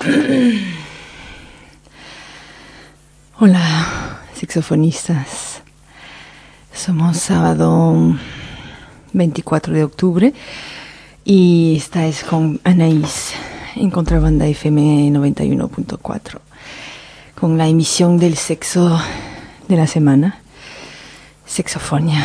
Hola, saxofonistas. Somos sábado 24 de octubre y estáis con Anaís en Contrabanda FM 91.4 con la emisión del sexo de la semana, Sexofonia.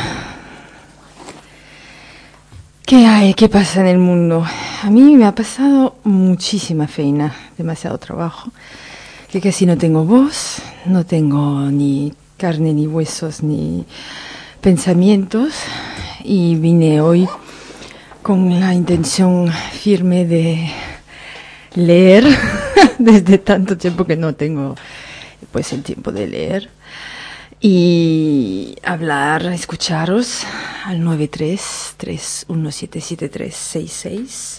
¿Qué hay? ¿Qué pasa en el mundo? A mí me ha pasado muchísima feina, demasiado trabajo, que casi no tengo voz, no tengo ni carne, ni huesos, ni pensamientos, y vine hoy con la intención firme de leer desde tanto tiempo que no tengo pues el tiempo de leer, y hablar, escucharos al 93-3177-366,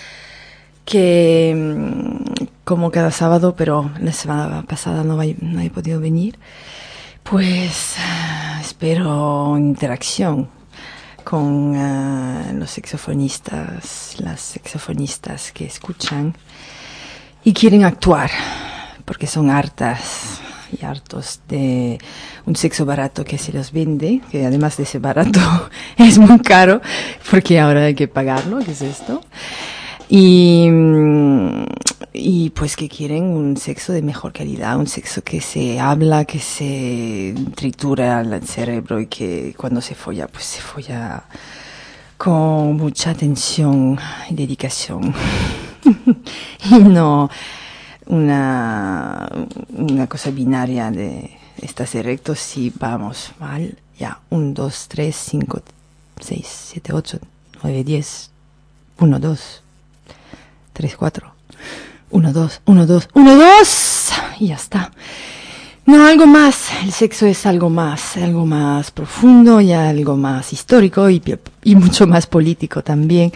que como cada sábado, pero la semana pasada no he podido venir, pues espero interacción con los saxofonistas, las saxofonistas que escuchan y quieren actuar, porque son hartas y hartos de un sexo barato que se los vende, que además de ser barato es muy caro, porque ahora hay que pagarlo, ¿qué es esto? Y pues que quieren un sexo de mejor calidad, un sexo que se habla, que se tritura el cerebro y que cuando se folla, pues se folla con mucha atención y dedicación. Y no una cosa binaria de estás erecto, sí, vamos, mal, ya, 1, 2, 3, 5, 6, 7, 8, 9, 10, 1, 2, 3, 4, 1, 2, 1, 2, 1, 2, y ya está. No, algo más, el sexo es algo más profundo y algo más histórico y mucho más político también,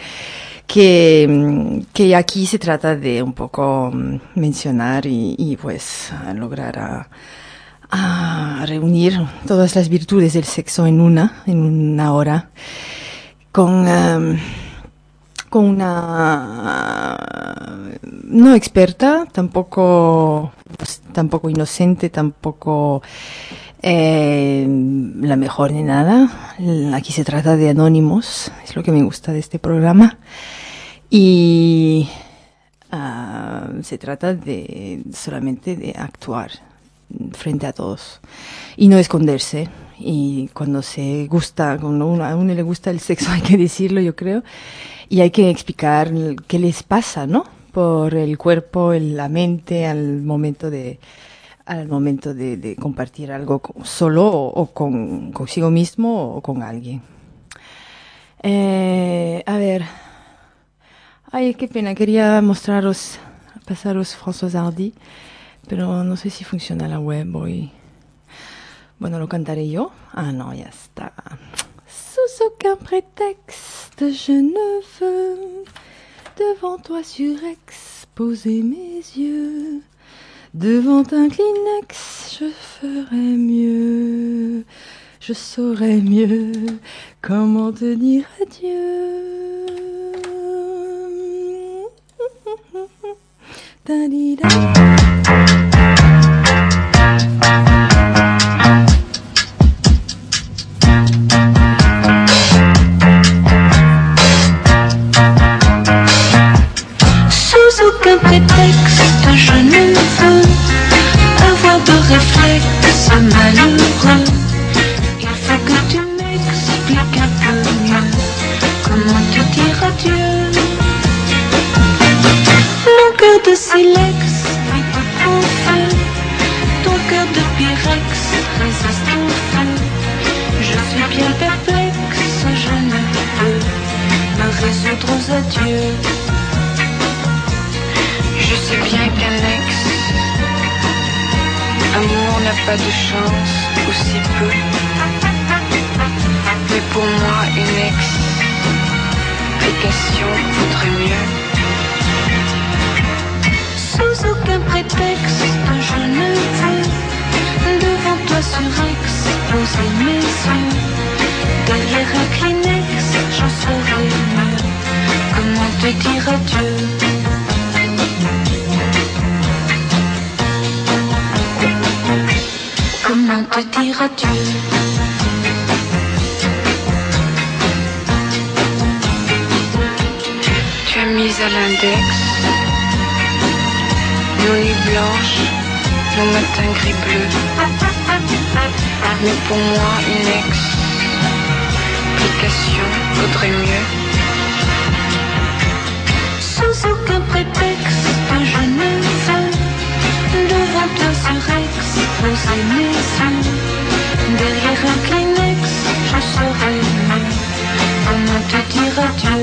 que aquí se trata de un poco mencionar y pues lograr a reunir todas las virtudes del sexo en una hora, con una no experta, tampoco inocente, tampoco la mejor ni nada. Aquí se trata de anónimos, es lo que me gusta de este programa, y se trata solamente de actuar frente a todos y no esconderse. Y cuando a uno le gusta el sexo, hay que decirlo, yo creo, y hay que explicar qué les pasa, ¿no? Por el cuerpo, la mente, al momento de compartir algo solo o consigo mismo o con alguien. A ver, ay, qué pena, quería pasaros François Hardy, pero no sé si funciona la web hoy. Bueno, lo cantaré yo. Ah, no, ya está. Sous aucun prétexte, je ne veux devant toi surexposer mes yeux. Devant un Kleenex, je ferais mieux. Je saurais mieux comment te dire adieu. Da-di-da. Aucun prétexte, je ne veux avoir de réflexe malheureux. Il faut que tu m'expliques un peu mieux comment te dire adieu. Mon cœur de silex vit au feu, ton cœur de pyrex résiste au feu. Je suis bien perplexe, je ne peux me résoudre aux adieux. Je sais bien qu'un ex-amour n'a pas de chance, ou si peu. Mais pour moi, une explication vaudrait mieux. Sous aucun prétexte, je ne veux devant toi surexposer mes yeux. Derrière un Kleenex, j'en saurais mieux comment te dire adieu. dire adieu. Tu as mis à l'index nos nuits blanches, nos matins gris bleus. Mais pour moi, une explication vaudrait mieux. Sans aucun prétexte, je ne veux devant toi ce Rex, poser mes yeux. Derrière un Kleenex, je serai mieux. Comment te dire adieu?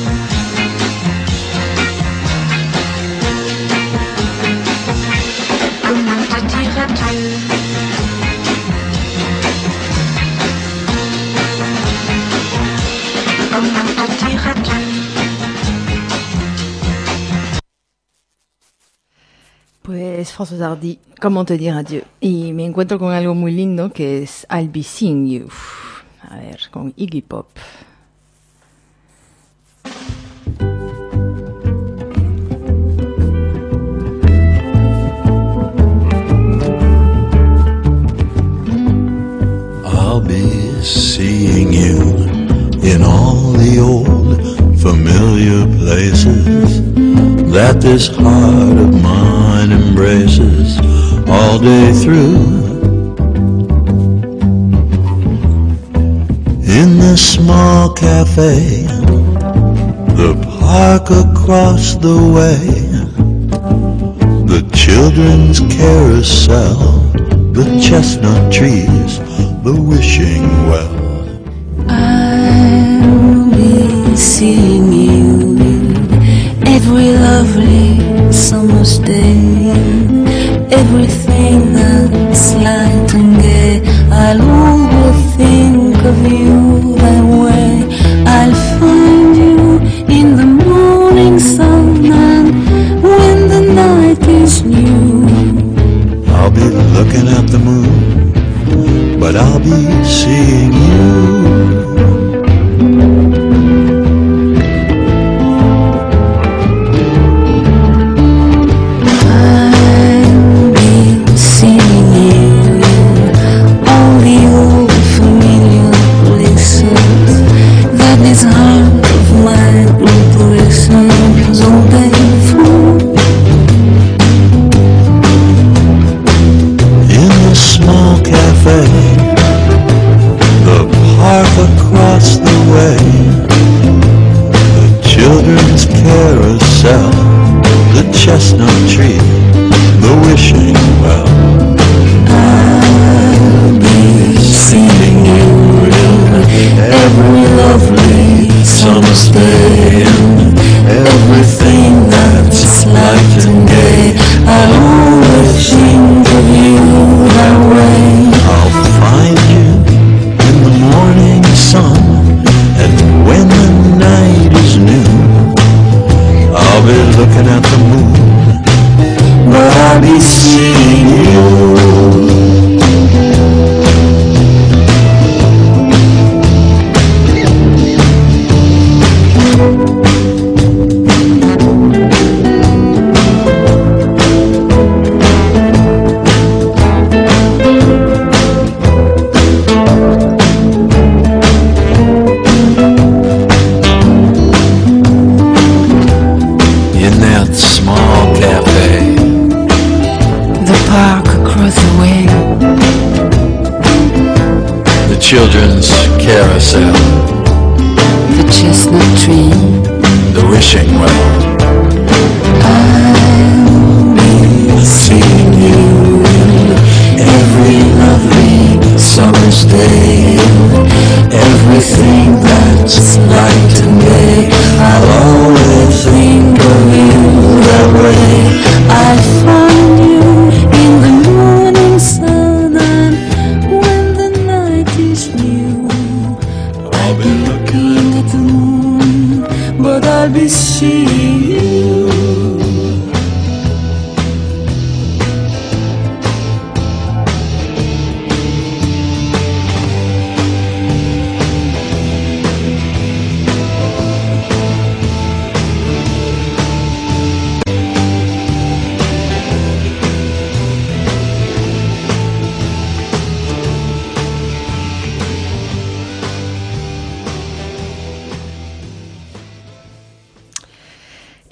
Comment te dire adieu? Comment te dire adieu? Pues François Hardy, ¿cómo te dire adieu? Y me encuentro con algo muy lindo que es I'll Be Seeing You. A ver, con Iggy Pop. I'll be seeing you in all the old familiar places that this heart of mine embraces all day through. In the small cafe, the park across the way, the children's carousel, the chestnut trees, the wishing well. I'll be seeing you every lovely summer's day, everything that's light and gay. I'll always think of you that way. I'll find you in the morning sun and when the night is new. I'll be looking at the moon, but I'll be seeing you. Chestnut tree, the wishing well. I'll be seeing you in every lovely summer's day, everything that's light and gay. I'll always think of you that way. I'll find you in the morning sun, and when the night is new, I'll be looking at the moon, but I'll be seeing you. Children's carousel, the chestnut tree, the wishing well. I'll be seeing you every lovely summer's day, everything that's light and gay. I'll always think of you that way. I'll find you in the morning sun and when the night is new. I'll be looking at the moon, but I'll be seeing you.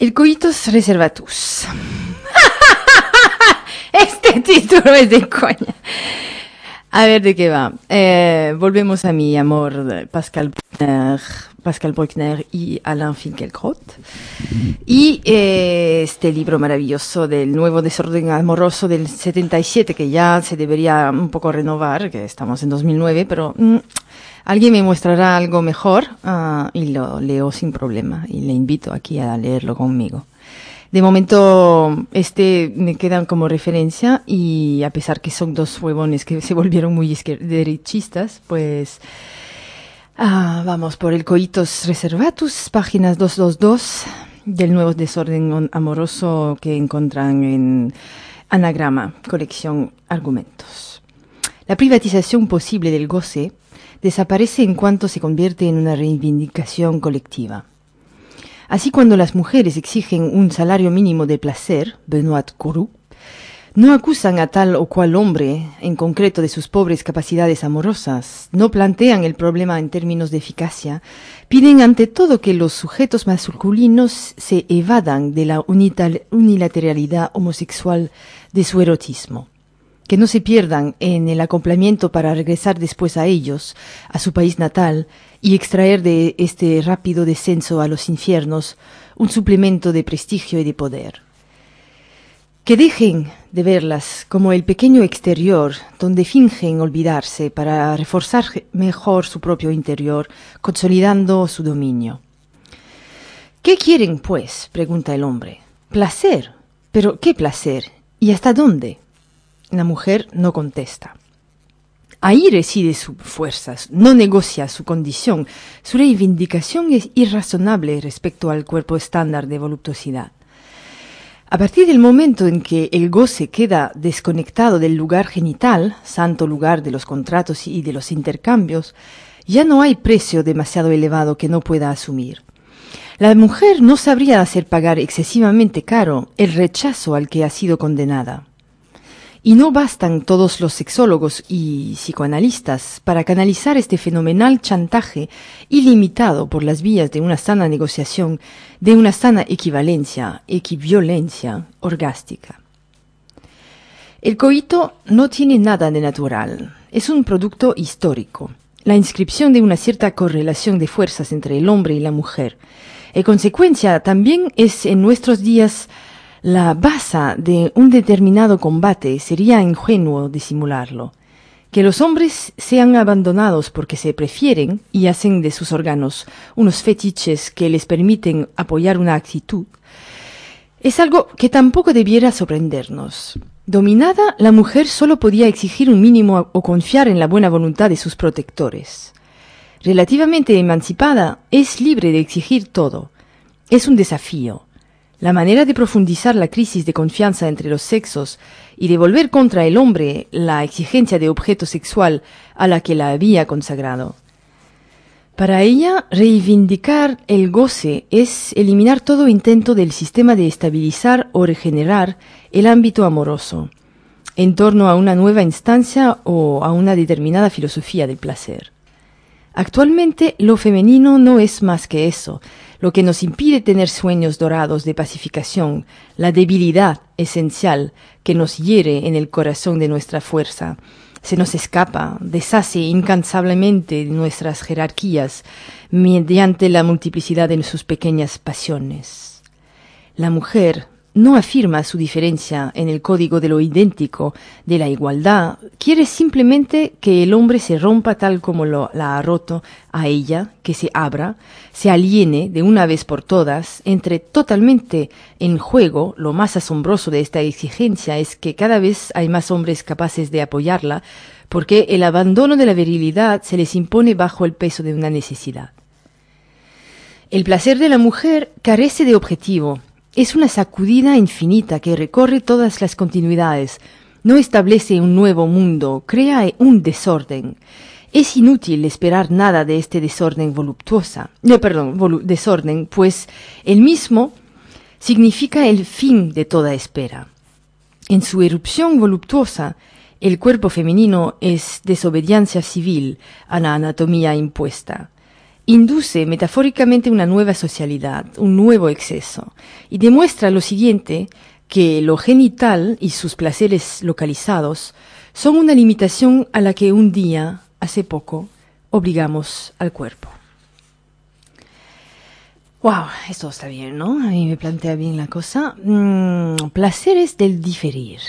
El coitus reservatus. Este título es de coña. A ver de qué va. Volvemos a mi amor, Pascal Bruckner y Alain Finkielkraut. Y este libro maravilloso del nuevo desorden amoroso del 77, que ya se debería un poco renovar, que estamos en 2009, pero alguien me mostrará algo mejor y lo leo sin problema. Y le invito aquí a leerlo conmigo. De momento, me quedan como referencia y a pesar que son dos huevones que se volvieron muy derechistas, pues vamos por el coitus reservatus, páginas 222 del nuevo desorden amoroso que encuentran en Anagrama, colección Argumentos. La privatización posible del goce desaparece en cuanto se convierte en una reivindicación colectiva. Así, cuando las mujeres exigen un salario mínimo de placer, Benoît Courroux, no acusan a tal o cual hombre, en concreto, de sus pobres capacidades amorosas, no plantean el problema en términos de eficacia, piden ante todo que los sujetos masculinos se evadan de la unilateralidad homosexual de su erotismo, que no se pierdan en el acoplamiento para regresar después a ellos, a su país natal, y extraer de este rápido descenso a los infiernos un suplemento de prestigio y de poder. Que dejen de verlas como el pequeño exterior donde fingen olvidarse para reforzar mejor su propio interior, consolidando su dominio. ¿Qué quieren, pues?, pregunta el hombre. Placer. ¿Pero qué placer? ¿Y hasta dónde? La mujer no contesta. Ahí reside su fuerza, no negocia su condición. Su reivindicación es irrazonable respecto al cuerpo estándar de voluptuosidad. A partir del momento en que el goce queda desconectado del lugar genital, santo lugar de los contratos y de los intercambios, ya no hay precio demasiado elevado que no pueda asumir. La mujer no sabría hacer pagar excesivamente caro el rechazo al que ha sido condenada. Y no bastan todos los sexólogos y psicoanalistas para canalizar este fenomenal chantaje ilimitado por las vías de una sana negociación, de una sana equiviolencia orgástica. El coito no tiene nada de natural, es un producto histórico, la inscripción de una cierta correlación de fuerzas entre el hombre y la mujer. En consecuencia, también es en nuestros días la base de un determinado combate. Sería ingenuo disimularlo. Que los hombres sean abandonados porque se prefieren y hacen de sus órganos unos fetiches que les permiten apoyar una actitud, es algo que tampoco debiera sorprendernos. Dominada, la mujer solo podía exigir un mínimo o confiar en la buena voluntad de sus protectores. Relativamente emancipada, es libre de exigir todo. Es un desafío. La manera de profundizar la crisis de confianza entre los sexos y de volver contra el hombre la exigencia de objeto sexual a la que la había consagrado. Para ella, reivindicar el goce es eliminar todo intento del sistema de estabilizar o regenerar el ámbito amoroso, en torno a una nueva instancia o a una determinada filosofía del placer. Actualmente, lo femenino no es más que eso, lo que nos impide tener sueños dorados de pacificación, la debilidad esencial que nos hiere en el corazón de nuestra fuerza, se nos escapa, deshace incansablemente nuestras jerarquías mediante la multiplicidad de sus pequeñas pasiones. La mujer no afirma su diferencia en el código de lo idéntico, de la igualdad, quiere simplemente que el hombre se rompa tal como la ha roto a ella, que se abra, se aliene de una vez por todas, entre totalmente en juego. Lo más asombroso de esta exigencia es que cada vez hay más hombres capaces de apoyarla, porque el abandono de la virilidad se les impone bajo el peso de una necesidad. El placer de la mujer carece de objetivo. Es una sacudida infinita que recorre todas las continuidades, no establece un nuevo mundo, crea un desorden. Es inútil esperar nada de este desorden desorden, pues el mismo significa el fin de toda espera. En su erupción voluptuosa, el cuerpo femenino es desobediencia civil a la anatomía impuesta. induce metafóricamente una nueva socialidad, un nuevo exceso, y demuestra lo siguiente, que lo genital y sus placeres localizados son una limitación a la que un día, hace poco, obligamos al cuerpo. Wow, esto está bien, ¿no? A mí me plantea bien la cosa. Placeres del diferir.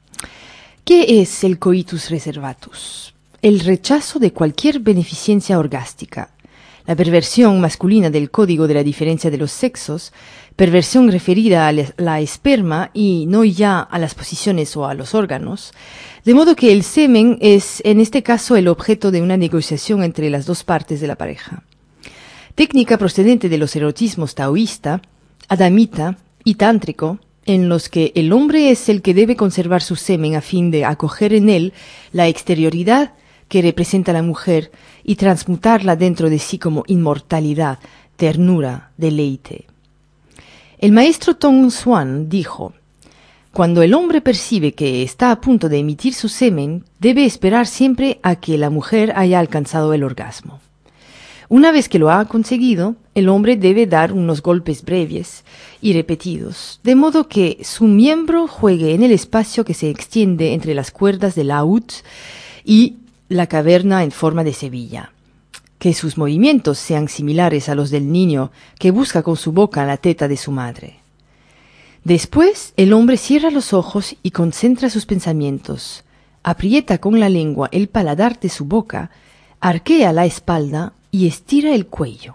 ¿Qué es el coitus reservatus? El rechazo de cualquier beneficencia orgástica. La perversión masculina del código de la diferencia de los sexos, perversión referida a la esperma y no ya a las posiciones o a los órganos, de modo que el semen es en este caso el objeto de una negociación entre las dos partes de la pareja. Técnica procedente de los erotismos taoísta, adamita y tántrico, en los que el hombre es el que debe conservar su semen a fin de acoger en él la exterioridad que representa la mujer y transmutarla dentro de sí como inmortalidad, ternura, deleite. El maestro Tong Xuan dijo: cuando el hombre percibe que está a punto de emitir su semen, debe esperar siempre a que la mujer haya alcanzado el orgasmo. Una vez que lo ha conseguido, el hombre debe dar unos golpes breves y repetidos, de modo que su miembro juegue en el espacio que se extiende entre las cuerdas del laúd y la caverna en forma de Sevilla, que sus movimientos sean similares a los del niño que busca con su boca la teta de su madre. Después, el hombre cierra los ojos y concentra sus pensamientos, aprieta con la lengua el paladar de su boca, arquea la espalda y estira el cuello.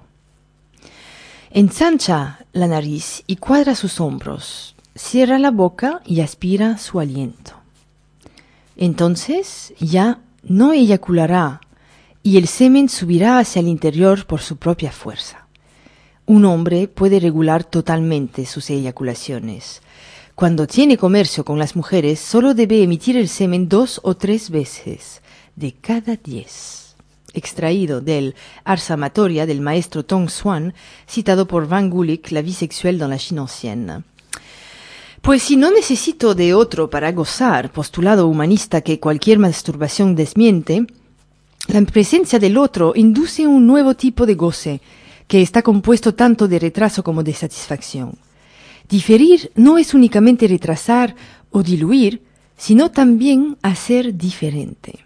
Ensancha la nariz y cuadra sus hombros, cierra la boca y aspira su aliento. Entonces ya no eyaculará y el semen subirá hacia el interior por su propia fuerza. Un hombre puede regular totalmente sus eyaculaciones. Cuando tiene comercio con las mujeres, solo debe emitir el semen 2 o 3 veces de cada 10. Extraído del Ars Amatoria del maestro Tong Xuan, citado por Van Gulik, La vie sexuelle dans la Chine ancienne. Pues si no necesito de otro para gozar, postulado humanista que cualquier masturbación desmiente, la presencia del otro induce un nuevo tipo de goce, que está compuesto tanto de retraso como de satisfacción. Diferir no es únicamente retrasar o diluir, sino también hacer diferente.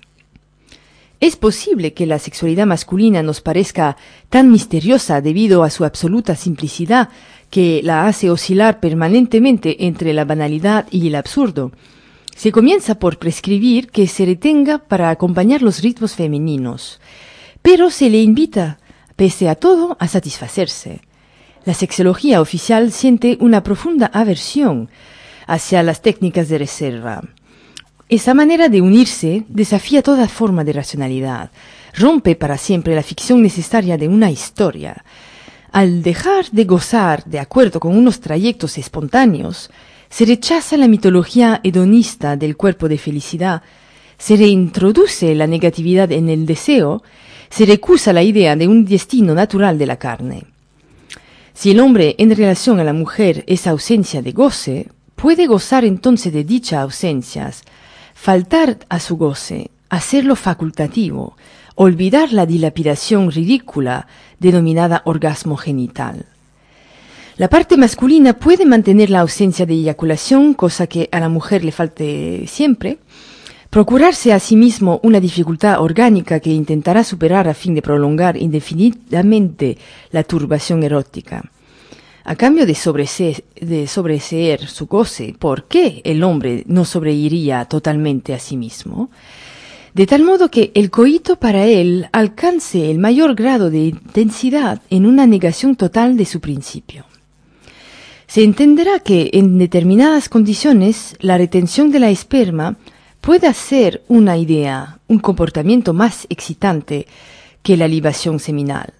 Es posible que la sexualidad masculina nos parezca tan misteriosa debido a su absoluta simplicidad que la hace oscilar permanentemente entre la banalidad y el absurdo. Se comienza por prescribir que se retenga para acompañar los ritmos femeninos, pero se le invita, pese a todo, a satisfacerse. La sexología oficial siente una profunda aversión hacia las técnicas de reserva. Esa manera de unirse desafía toda forma de racionalidad, rompe para siempre la ficción necesaria de una historia. Al dejar de gozar de acuerdo con unos trayectos espontáneos, se rechaza la mitología hedonista del cuerpo de felicidad, se reintroduce la negatividad en el deseo, se recusa la idea de un destino natural de la carne. Si el hombre en relación a la mujer es ausencia de goce, puede gozar entonces de dichas ausencias, faltar a su goce, hacerlo facultativo, olvidar la dilapidación ridícula denominada orgasmo genital. La parte masculina puede mantener la ausencia de eyaculación, cosa que a la mujer le falte siempre, procurarse a sí mismo una dificultad orgánica que intentará superar a fin de prolongar indefinidamente la turbación erótica. A cambio de sobreseer su goce, ¿por qué el hombre no sobreiría totalmente a sí mismo? De tal modo que el coito para él alcance el mayor grado de intensidad en una negación total de su principio. Se entenderá que en determinadas condiciones la retención de la esperma puede ser una idea, un comportamiento más excitante que la libación seminal.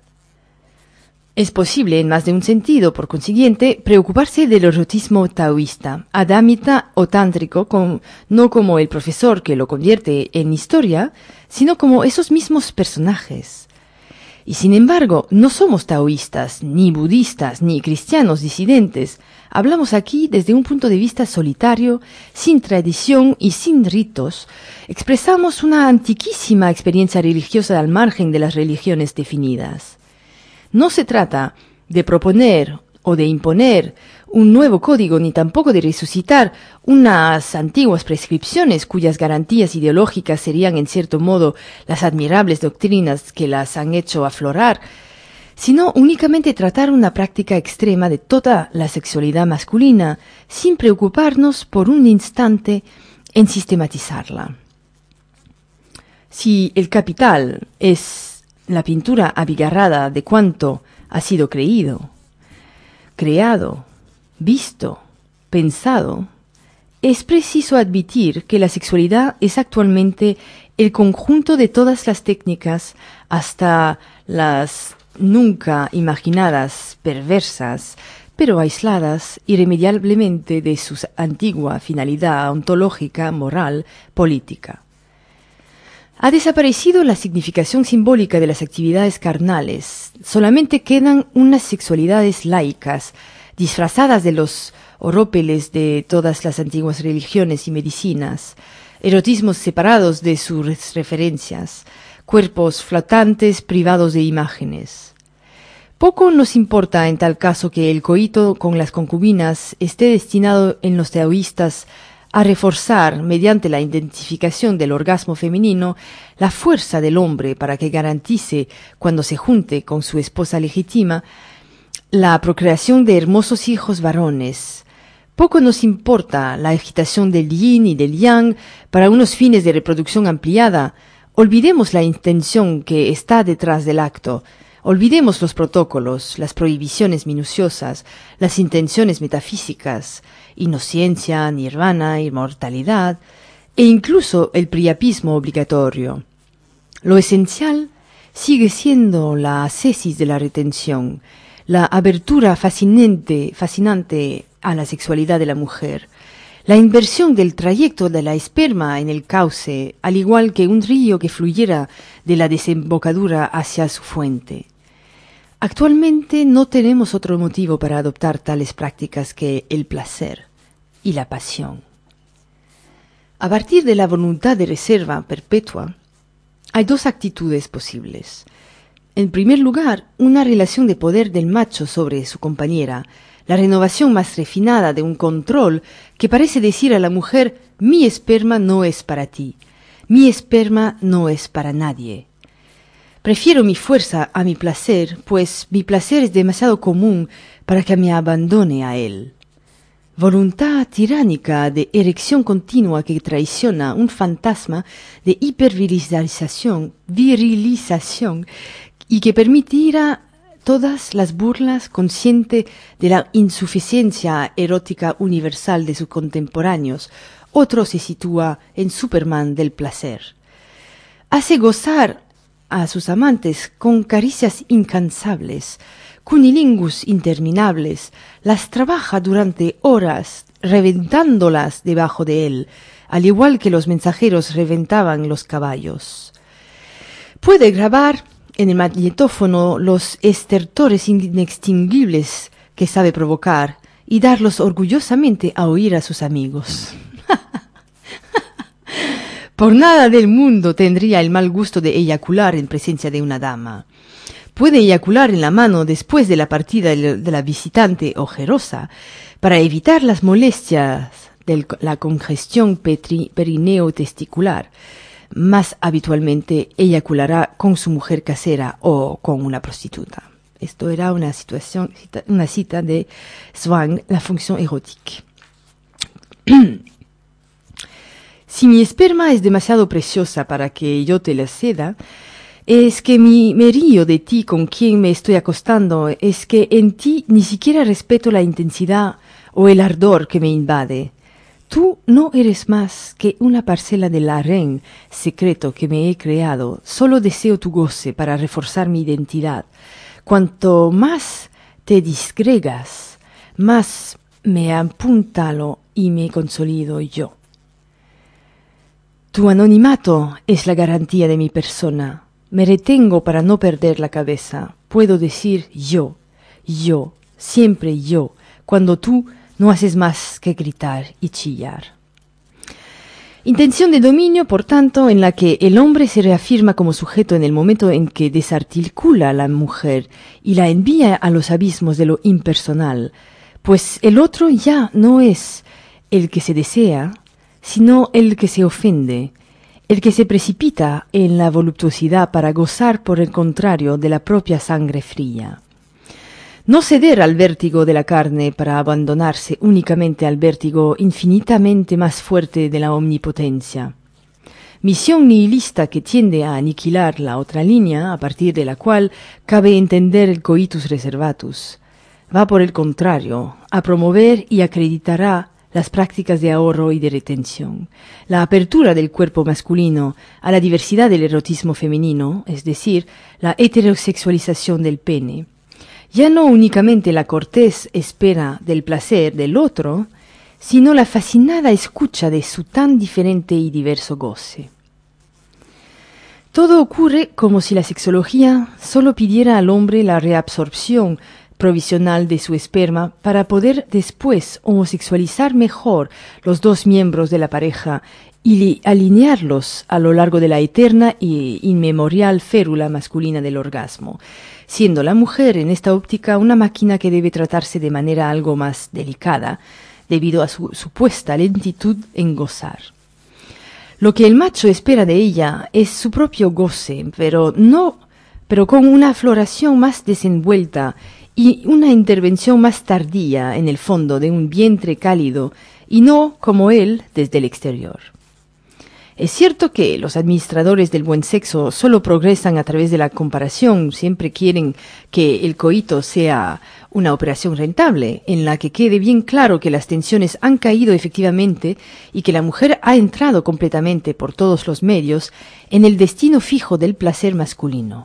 Es posible, en más de un sentido, por consiguiente, preocuparse del erotismo taoísta, adámita o tántrico, no como el profesor que lo convierte en historia, sino como esos mismos personajes. Y sin embargo, no somos taoístas, ni budistas, ni cristianos disidentes. Hablamos aquí desde un punto de vista solitario, sin tradición y sin ritos. Expresamos una antiquísima experiencia religiosa al margen de las religiones definidas. No se trata de proponer o de imponer un nuevo código, ni tampoco de resucitar unas antiguas prescripciones cuyas garantías ideológicas serían en cierto modo las admirables doctrinas que las han hecho aflorar, sino únicamente tratar una práctica extrema de toda la sexualidad masculina, sin preocuparnos por un instante en sistematizarla. Si el Capital es la pintura abigarrada de cuanto ha sido creído, creado, visto, pensado, es preciso admitir que la sexualidad es actualmente el conjunto de todas las técnicas, hasta las nunca imaginadas, perversas, pero aisladas irremediablemente de su antigua finalidad ontológica, moral, política. Ha desaparecido la significación simbólica de las actividades carnales, solamente quedan unas sexualidades laicas, disfrazadas de los orópeles de todas las antiguas religiones y medicinas, erotismos separados de sus referencias, cuerpos flotantes privados de imágenes. Poco nos importa en tal caso que el coito con las concubinas esté destinado en los taoístas a reforzar, mediante la identificación del orgasmo femenino, la fuerza del hombre para que garantice, cuando se junte con su esposa legítima, la procreación de hermosos hijos varones. Poco nos importa la agitación del yin y del yang para unos fines de reproducción ampliada. Olvidemos la intención que está detrás del acto. Olvidemos los protocolos, las prohibiciones minuciosas, las intenciones metafísicas, inocencia, nirvana, inmortalidad, e incluso el priapismo obligatorio. Lo esencial sigue siendo la ascesis de la retención, la abertura fascinante a la sexualidad de la mujer, la inversión del trayecto de la esperma en el cauce, al igual que un río que fluyera de la desembocadura hacia su fuente. Actualmente no tenemos otro motivo para adoptar tales prácticas que el placer y la pasión. A partir de la voluntad de reserva perpetua, hay dos actitudes posibles. En primer lugar, una relación de poder del macho sobre su compañera, la renovación más refinada de un control que parece decir a la mujer: mi esperma no es para ti, mi esperma no es para nadie. Prefiero mi fuerza a mi placer, pues mi placer es demasiado común para que me abandone a él. Voluntad tiránica de erección continua que traiciona un fantasma de hipervirilización y que permitirá todas las burlas, consciente de la insuficiencia erótica universal de sus contemporáneos. Otro se sitúa en Superman del placer. Hace gozar a sus amantes con caricias incansables, cunilingus interminables, las trabaja durante horas, reventándolas debajo de él, al igual que los mensajeros reventaban los caballos. Puede grabar en el magnetófono los estertores inextinguibles que sabe provocar y darlos orgullosamente a oír a sus amigos. Por nada del mundo tendría el mal gusto de eyacular en presencia de una dama. Puede eyacular en la mano después de la partida de la visitante ojerosa, para evitar las molestias de la congestión perineo-testicular. Más habitualmente eyaculará con su mujer casera o con una prostituta. Esto era una cita de Zwang, La fonction érotique. Si mi esperma es demasiado preciosa para que yo te la ceda, es que me río de ti con quien me estoy acostando, es que en ti ni siquiera respeto la intensidad o el ardor que me invade. Tú no eres más que una parcela del harén secreto que me he creado. Solo deseo tu goce para reforzar mi identidad. Cuanto más te disgregas, más me apuntalo y me consolido yo. Tu anonimato es la garantía de mi persona. Me retengo para no perder la cabeza. Puedo decir yo, siempre yo, cuando tú no haces más que gritar y chillar. Intención de dominio, por tanto, en la que el hombre se reafirma como sujeto en el momento en que desarticula a la mujer y la envía a los abismos de lo impersonal, pues el otro ya no es el que se desea, sino el que se ofende, el que se precipita en la voluptuosidad para gozar, por el contrario, de la propia sangre fría. No ceder al vértigo de la carne para abandonarse únicamente al vértigo infinitamente más fuerte de la omnipotencia. Misión nihilista que tiende a aniquilar la otra línea a partir de la cual cabe entender el coitus reservatus. Va por el contrario a promover y acreditará las prácticas de ahorro y de retención, la apertura del cuerpo masculino a la diversidad del erotismo femenino, es decir, la heterosexualización del pene. Ya no únicamente la cortés espera del placer del otro, sino la fascinada escucha de su tan diferente y diverso goce. Todo ocurre como si la sexología solo pidiera al hombre la reabsorción provisional de su esperma para poder después homosexualizar mejor los dos miembros de la pareja y alinearlos a lo largo de la eterna e inmemorial férula masculina del orgasmo, siendo la mujer en esta óptica una máquina que debe tratarse de manera algo más delicada, debido a su supuesta lentitud en gozar. Lo que el macho espera de ella es su propio goce, pero con una floración más desenvuelta y una intervención más tardía en el fondo de un vientre cálido, y no como él desde el exterior. Es cierto que los administradores del buen sexo solo progresan a través de la comparación, siempre quieren que el coito sea una operación rentable, en la que quede bien claro que las tensiones han caído efectivamente y que la mujer ha entrado completamente por todos los medios en el destino fijo del placer masculino.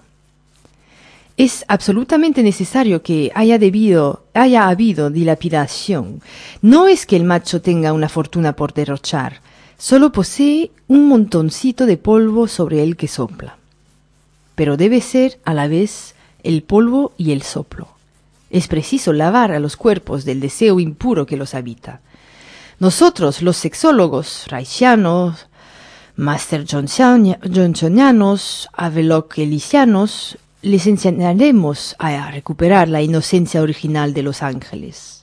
Es absolutamente necesario que haya habido dilapidación. No es que el macho tenga una fortuna por derrochar, solo posee un montoncito de polvo sobre el que sopla. Pero debe ser a la vez el polvo y el soplo. Es preciso lavar a los cuerpos del deseo impuro que los habita. Nosotros, los sexólogos, reichianos, master johnsonianos, havelock-elisianos, les enseñaremos a recuperar la inocencia original de los ángeles.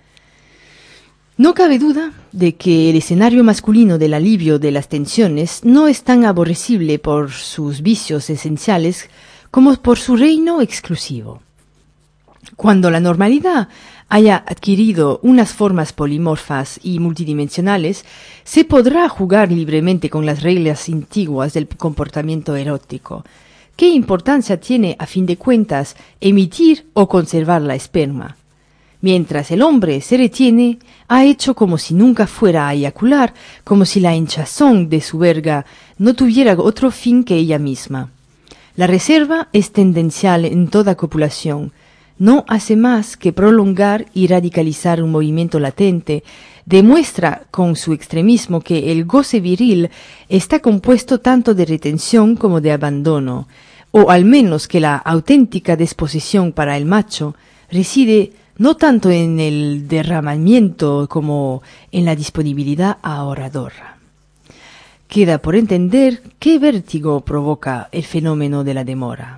No cabe duda de que el escenario masculino del alivio de las tensiones no es tan aborrecible por sus vicios esenciales como por su reino exclusivo. Cuando la normalidad haya adquirido unas formas polimorfas y multidimensionales, se podrá jugar libremente con las reglas antiguas del comportamiento erótico. ¿Qué importancia tiene, a fin de cuentas, emitir o conservar la esperma? Mientras el hombre se retiene, ha hecho como si nunca fuera a eyacular, como si la hinchazón de su verga no tuviera otro fin que ella misma. La reserva es tendencial en toda copulación. No hace más que prolongar y radicalizar un movimiento latente. Demuestra con su extremismo que el goce viril está compuesto tanto de retención como de abandono, o al menos que la auténtica disposición para el macho reside no tanto en el derramamiento como en la disponibilidad ahorradora. Queda por entender qué vértigo provoca el fenómeno de la demora.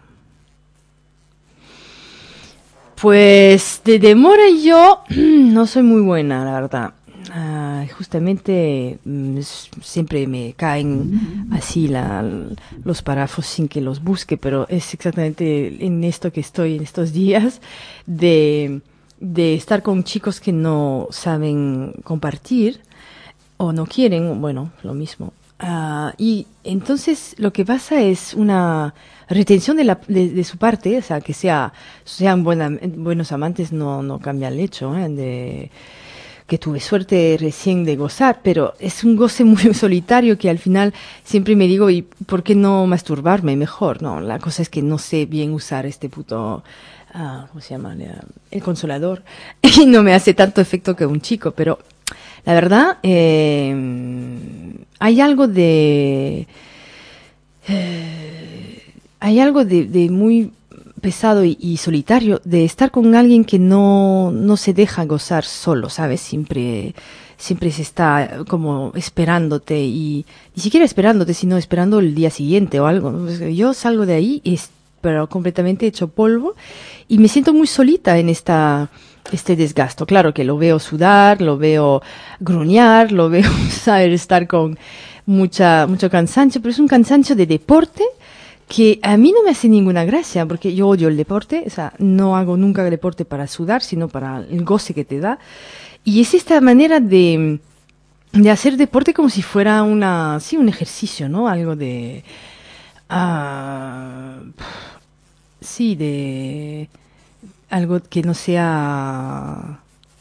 Pues de demora yo no soy muy buena, la verdad. Justamente siempre me caen así los párrafos sin que los busque, pero es exactamente en esto que estoy en estos días de estar con chicos que no saben compartir o no quieren, bueno, lo mismo. Y entonces lo que pasa es una retención de su parte, o sea, que sean buenos amantes no cambia el hecho, de que tuve suerte recién de gozar, pero es un goce muy solitario que al final siempre me digo, ¿y por qué no masturbarme mejor? No, la cosa es que no sé bien usar este puto, ¿cómo se llama? El consolador, y no me hace tanto efecto que un chico, pero la verdad, hay algo de muy pesado y solitario de estar con alguien que no se deja gozar solo, ¿sabes? Siempre siempre se está como esperándote y ni siquiera esperándote, sino esperando el día siguiente o algo, ¿no? Yo salgo de ahí pero completamente hecho polvo y me siento muy solita en este desgasto. Claro que lo veo sudar, lo veo gruñar, lo veo, saber, estar con mucho cansancio, pero es un cansancio de deporte que a mí no me hace ninguna gracia, porque yo odio el deporte, o sea, no hago nunca deporte para sudar, sino para el goce que te da. Y es esta manera de hacer deporte como si fuera un ejercicio, ¿no? Algo de, de algo que no sea,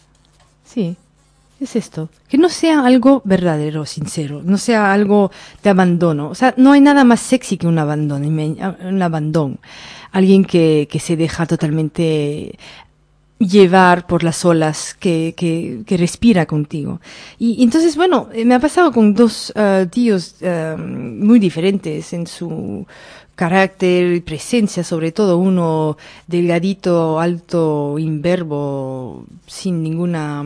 es esto, que no sea algo verdadero, sincero, no sea algo de abandono. O sea, no hay nada más sexy que un abandono. Alguien que se deja totalmente llevar por las olas, que respira contigo. Y entonces, bueno, me ha pasado con dos tíos muy diferentes en su carácter y presencia, sobre todo uno delgadito, alto, imberbo, sin ninguna...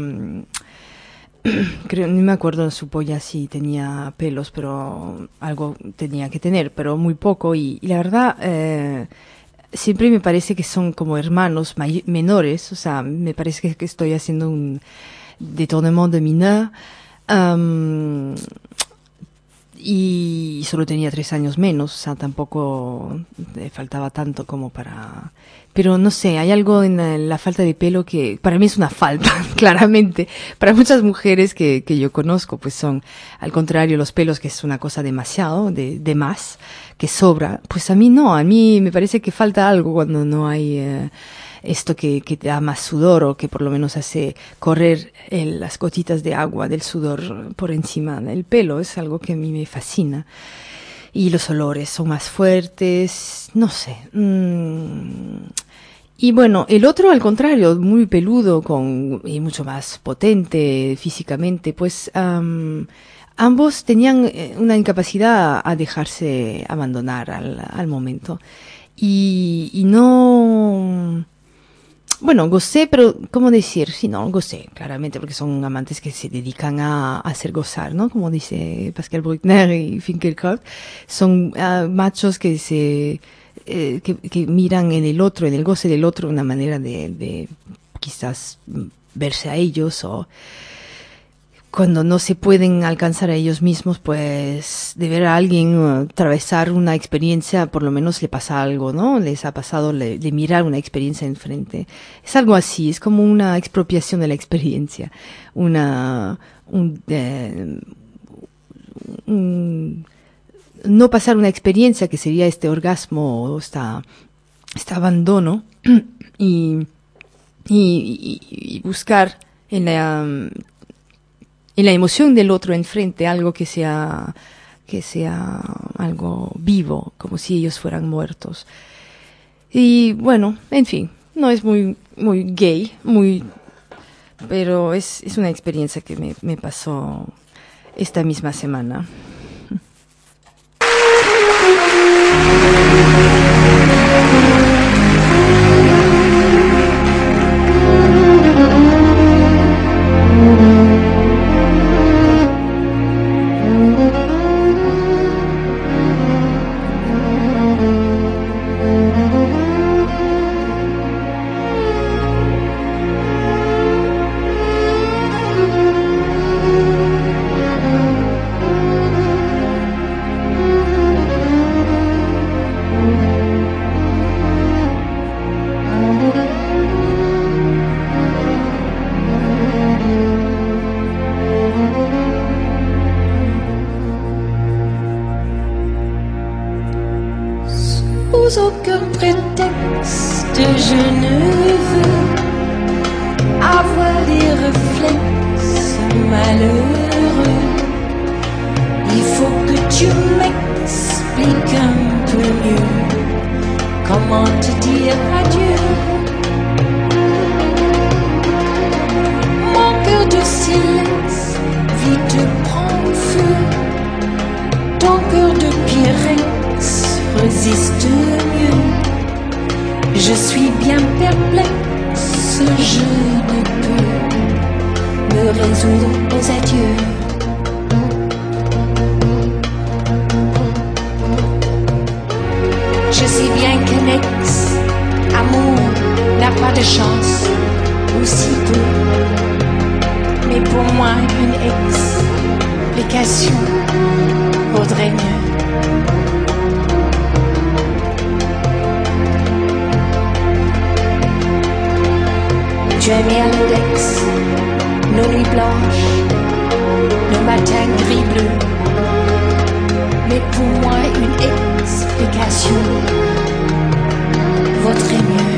creo, no me acuerdo de su polla si tenía pelos, pero algo tenía que tener, pero muy poco. Y la verdad, siempre me parece que son como hermanos menores, o sea, me parece que estoy haciendo un détournement de mineur. Y solo tenía 3 años menos, o sea, tampoco faltaba tanto como para... Pero no sé, hay algo en la falta de pelo que para mí es una falta, claramente. Para muchas mujeres que yo conozco, pues son, al contrario, los pelos, que es una cosa demasiado, de más, que sobra. Pues a mí no, a mí me parece que falta algo cuando no hay... esto que te da más sudor o que por lo menos hace correr las gotitas de agua del sudor por encima del pelo. Es algo que a mí me fascina. Y los olores son más fuertes, no sé. Y bueno, el otro al contrario, muy peludo y mucho más potente físicamente, pues ambos tenían una incapacidad a dejarse abandonar al momento. Y no... Bueno, gocé, pero ¿cómo decir? Sí, no, gocé, claramente, porque son amantes que se dedican a hacer gozar, ¿no? Como dice Pascal Bruckner y Finkielkraut. Son machos que que miran en el otro, en el goce del otro, una manera de quizás verse a ellos, o cuando no se pueden alcanzar a ellos mismos, pues de ver a alguien atravesar una experiencia, por lo menos le pasa algo, ¿no? Les ha pasado de mirar una experiencia enfrente. Es algo así, es como una expropiación de la experiencia, no pasar una experiencia que sería este orgasmo o este abandono y buscar en la emoción del otro enfrente algo que sea algo vivo, como si ellos fueran muertos. Y bueno, en fin, no es muy gay, pero es una experiencia que me pasó esta misma semana. Sous aucun prétexte, je ne veux avoir des réflexes malheureux. Il faut que tu m'expliques un peu mieux comment te dire adieu. Mon cœur de silex vite prend feu. Ton cœur de pyrex résiste mieux. Je suis bien perplexe, je ne peux me me résoudre aux adieux. Je sais bien qu'un ex-amour n'a pas de chance, ou si peu. Mais pour moi, une explication vaudrait mieux. Tu aimais à l'index nos nuits blanches, nos matins gris-bleus. Mais pour moi, une explication vaudrait mieux.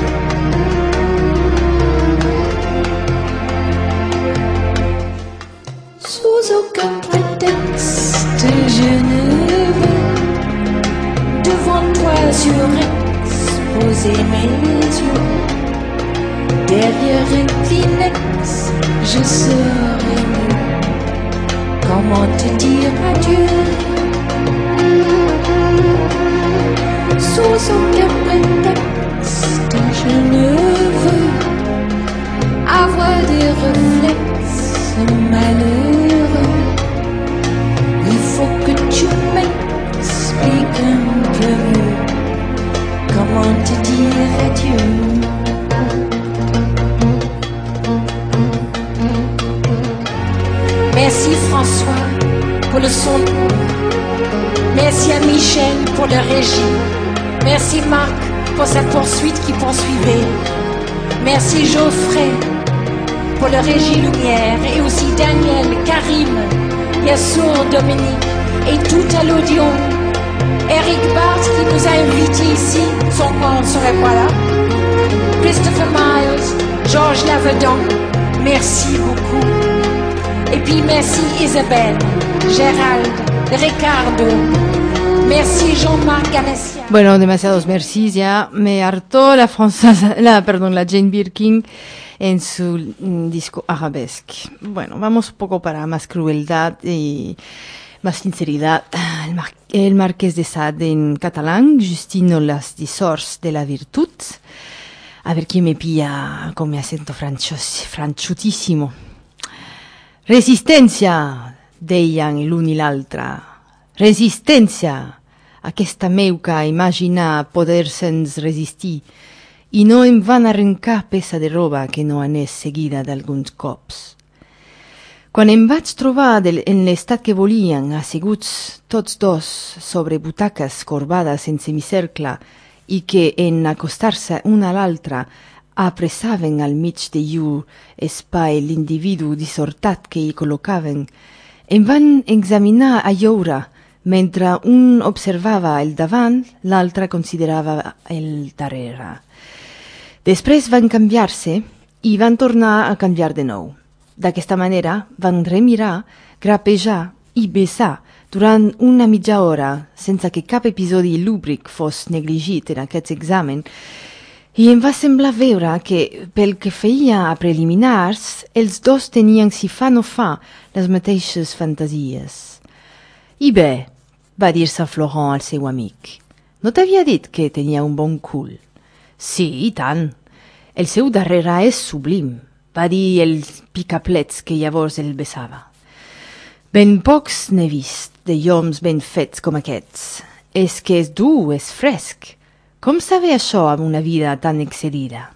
Sous aucun prétexte, je ne veux devant toi surexposer mes yeux. Derrière un Kleenex, je serai mieux. Comment te dire adieu? Sous aucun prétexte, je ne veux avoir des réflexes malheureux. Il faut que tu m'expliques un peu mieux. Comment te dire adieu? Merci François pour le son. Merci à Michel pour le régie. Merci Marc pour sa poursuite qui poursuivait. Merci Geoffrey pour le régie lumière et aussi Daniel, Karim, Yassour, Dominique et tout à l'audio. Eric Barth qui nous a invités ici, son compte serait pas là. Christopher Miles, Georges Lavedon, merci beaucoup. Et puis merci Isabelle, Gérald, Ricardo, merci Jean-Marc Ganessia. Bueno, demasiados mercis ya. Me hartó la francesa, la Jane Birkin en su disco Arabesque. Bueno, vamos un poco para más crueldad y más sinceridad. El Marqués de Sade en catalán, Justino las disors de la virtud. A ver quién me pilla con mi acento franchutissimo. Resistència, deien l'un i l'altre. Resistència, aquesta meuca imaginar poder-se'ns resistir i no em van arrencar peça de roba que no anés seguida d'alguns cops. Quan em vaig trobar en l'estat que volien, asseguts tots dos sobre butaques corbades en semicercle i que en acostar-se una a l'altra apressaven al mig de llur espai l'individu dissortat que hi col·locaven, em van examinar a lloure, mentre un observava el davant, l'altre considerava el darrere. Després van canviar-se i van tornar a canviar de nou. D'aquesta manera van remirar, grapejar i besar durant una mitja hora, sense que cap episodi lúbric fos negligit en aquest examen, i em va semblar veure que, pel que feia a preliminars, els dos tenien, si fa no fa, les mateixes fantasies. I bé, va dir Saint Florent al seu amic, no t'havia dit que tenia un bon cul? Sí, i tant. El seu darrere és sublim, va dir el picaplets que llavors el besava. Ben pocs n'he vist de lloms ben fets com aquests. És que és dur, és fresc. Com saber això amb una vida tan excedida?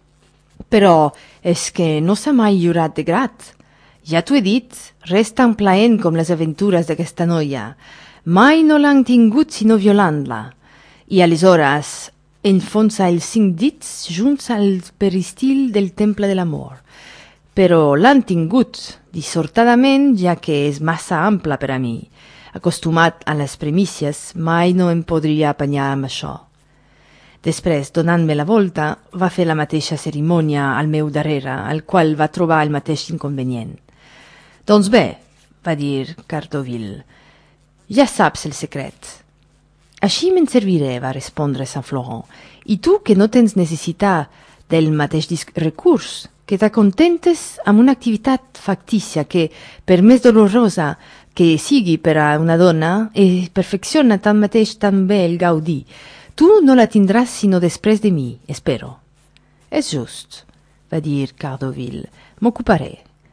Però és que no s'ha mai lliurat de grat. Ja t'ho he dit, res tan plaent com les aventures d'aquesta noia. Mai no l'han tingut sinó violant-la. I aleshores enfonsa els 5 dits junts al peristil del temple de l'amor. Però l'han tingut, dissortadament, ja que és massa ampla per a mi. Acostumat a les premissies, mai no em podria apanyar amb això. Després, donant-me la volta, va fer la mateixa cerimònia al meu darrere, al qual va trobar el mateix inconvenient. Doncs bé, va dir Cardoville, ja saps el secret. Així me'n serviré, va respondre Saint Florent. I tu, que no tens necessitat del mateix recurs, que t'acontentes amb una activitat factícia que, per més dolorosa que sigui per a una dona, perfecciona tanmateix també el gaudí. Tu no la tindràs sinó després de mi, espero. És just, va dir Cardoville. M'ocuparé.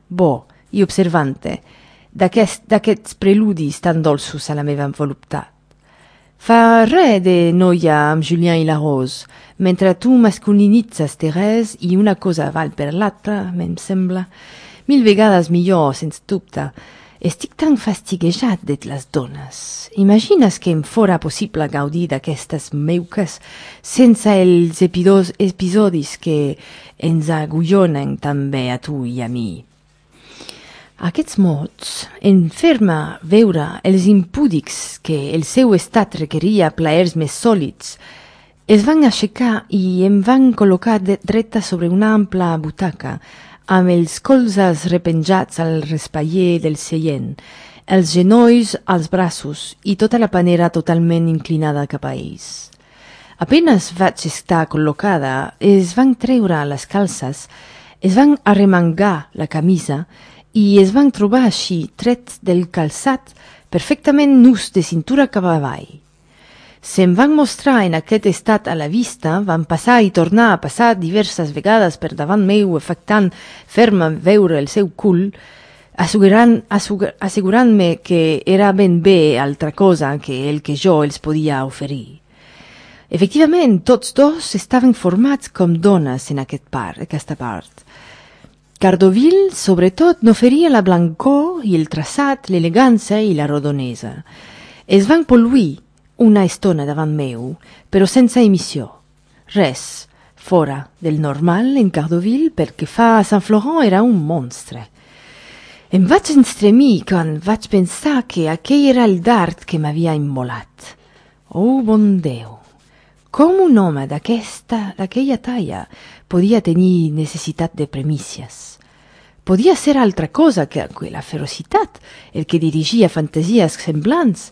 bo i observante d'aquests preludis tan dolços a la meva voluptat. Fa res de noia amb Julien i la Rose, mentre tu masculinitzes Thérèse i una cosa val per l'altra, em sembla. 1000 vegades millor, sens dubte. Estic tan fastiguejat de les dones. Imagines que em fora possible gaudir d'aquestes meuques sense els episodis que ens agullonen també a tu i a mi. Aquests mots em ferma veure els impúdics que el seu estat requeria plaers més sòlids. Es van aixecar i em van col·locar dreta sobre una ampla butaca, amb els colzes repenjats al respatller del seient, els genolls als braços i tota la panera totalment inclinada cap a ells. Apenas vaig estar col·locada, es van treure les calces, es van arremangar la camisa i es van trobar així trets del calçat perfectament nus de cintura cap avall. Se'm van mostrar en aquest estat a la vista, van passar i tornar a passar diverses vegades per davant meu, afectant ferma veure el seu cul, assegurant-me que era ben bé altra cosa que el que jo els podia oferir. Efectivament, tots dos estaven formats com dones en aquesta part. Cardoville, sobretot, n'oferia la blancor i el traçat, l'elegància i la rodonesa. Es van polluir una estona davant meu, però sense emissió. Res fora del normal en Cardoville perquè fa a Saint-Florent era un monstre. Em vaig estremir quan vaig pensar que aquell era el dard que m'havia immolat. Oh, bon Déu! Com un home d'aquella talla podia tenir necessitat de primícies? Podia ser altra cosa que la ferocitat, el que dirigia fantasies semblants.